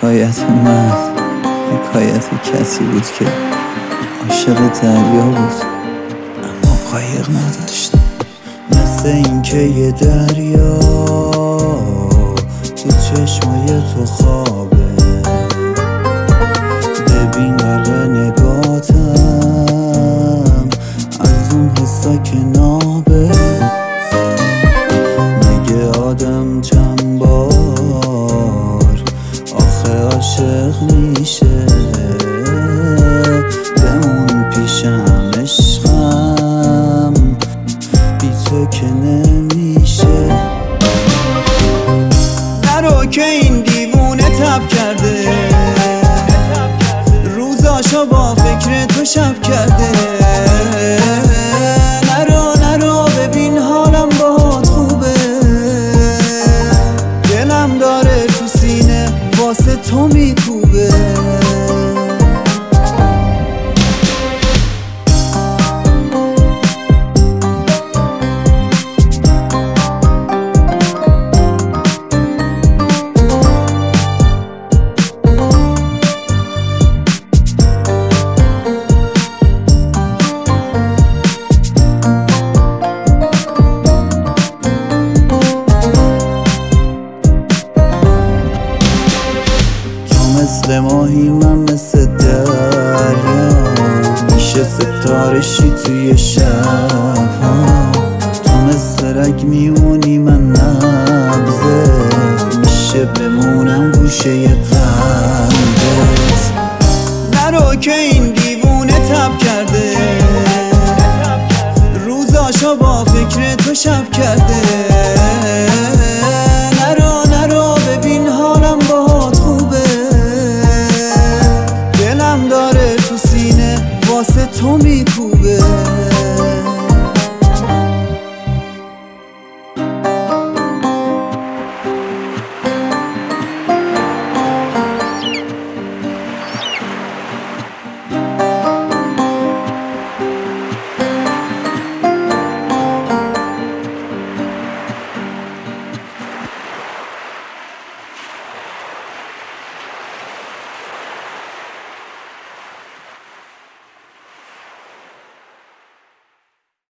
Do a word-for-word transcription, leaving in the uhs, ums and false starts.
حکایت من حکایت کسی بود که عاشق دریا بود اما قایق نداشت. مثل این که یه دریا تو چشمای تو خوابه، ببین غرق نگاتم از اون حسا که نابه. مگه آدم چند بار آخه عاشق میشه؟ بمون پیشم عشقم بی تو که نمیشه. نرو که این دیوونه تب کرده، روزاشو با فکر تو شب کرده. نرو نرو ببین حالم باهات خوبه، دلم داره تو سینه واسه تو میکوبه. مثل ماهی من مثل دریا، میشه ستارشی توی شب ها. تو مثل رگ میمونی من نبضه، میشه بمونم گوشه قلبت. نرو که این دیوونه تب کرده، روزاشو با فکر تو شب کرده. نرو نرو ببین حالم باهات خوبه، دلم داره تو سینه واسه تو میکوبه.